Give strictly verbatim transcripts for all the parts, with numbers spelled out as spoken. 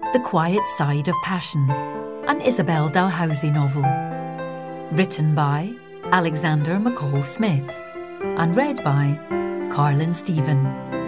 The Quiet Side of Passion, an Isabel Dalhousie novel. Written by Alexander McCall Smith and read by Carlin Stephen.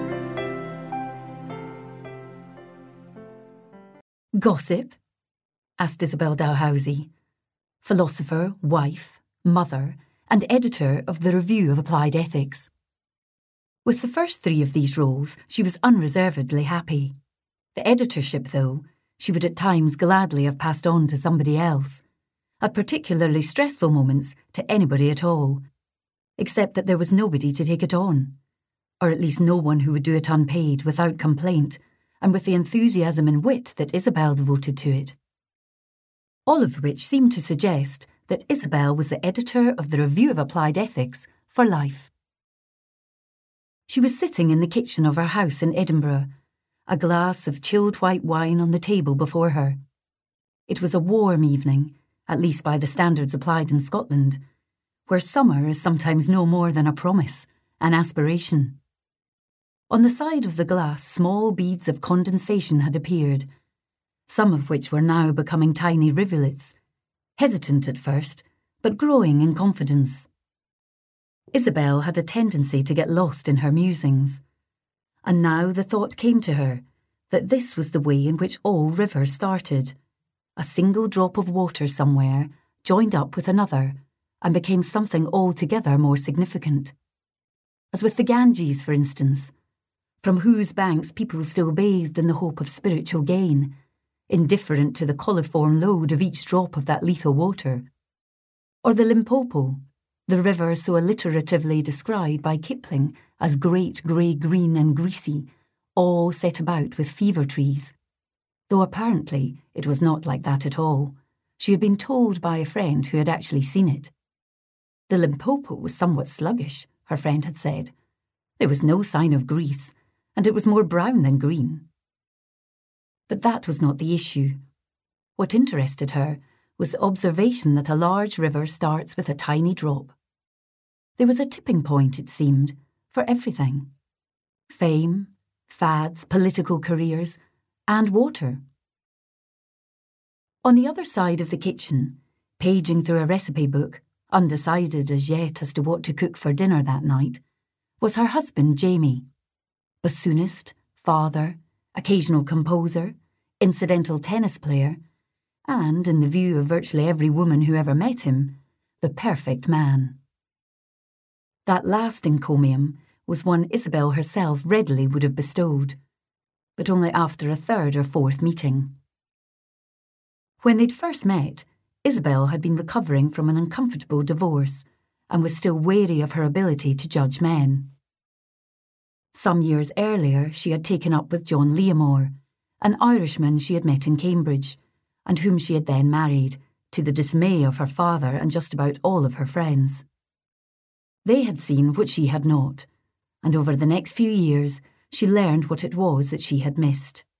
Gossip? Asked Isabel Dalhousie, philosopher, wife, mother, and editor of the Review of Applied Ethics. With the first three of these roles, she was unreservedly happy. The editorship, though, she would at times gladly have passed on to somebody else, at particularly stressful moments to anybody at all, except that there was nobody to take it on, or at least no one who would do it unpaid, without complaint, and with the enthusiasm and wit that Isabel devoted to it. All of which seemed to suggest that Isabel was the editor of the Review of Applied Ethics for life. She was sitting in the kitchen of her house in Edinburgh, a glass of chilled white wine on the table before her. It was a warm evening, at least by the standards applied in Scotland, where summer is sometimes no more than a promise, an aspiration. On the side of the glass, small beads of condensation had appeared, some of which were now becoming tiny rivulets, hesitant at first, but growing in confidence. Isabel had a tendency to get lost in her musings, and now the thought came to her that this was the way in which all rivers started, a single drop of water somewhere joined up with another and became something altogether more significant. As with the Ganges, for instance, from whose banks people still bathed in the hope of spiritual gain, indifferent to the coliform load of each drop of that lethal water. Or the Limpopo, the river so alliteratively described by Kipling as great grey-green and greasy, all set about with fever trees, though apparently it was not like that at all. She had been told by a friend who had actually seen it. The Limpopo was somewhat sluggish, her friend had said. There was no sign of grease, and it was more brown than green. But that was not the issue. What interested her was the observation that a large river starts with a tiny drop. There was a tipping point, it seemed, for everything. Fame, fads, political careers, and water. On the other side of the kitchen, paging through a recipe book, undecided as yet as to what to cook for dinner that night, was her husband Jamie, bassoonist, father, occasional composer, incidental tennis player, and, in the view of virtually every woman who ever met him, the perfect man. That last encomium was one Isabel herself readily would have bestowed, but only after a third or fourth meeting. When they'd first met, Isabel had been recovering from an uncomfortable divorce and was still wary of her ability to judge men. Some years earlier, she had taken up with John Leamore, an Irishman she had met in Cambridge, and whom she had then married, to the dismay of her father and just about all of her friends. They had seen what she had not, and over the next few years she learned what it was that she had missed.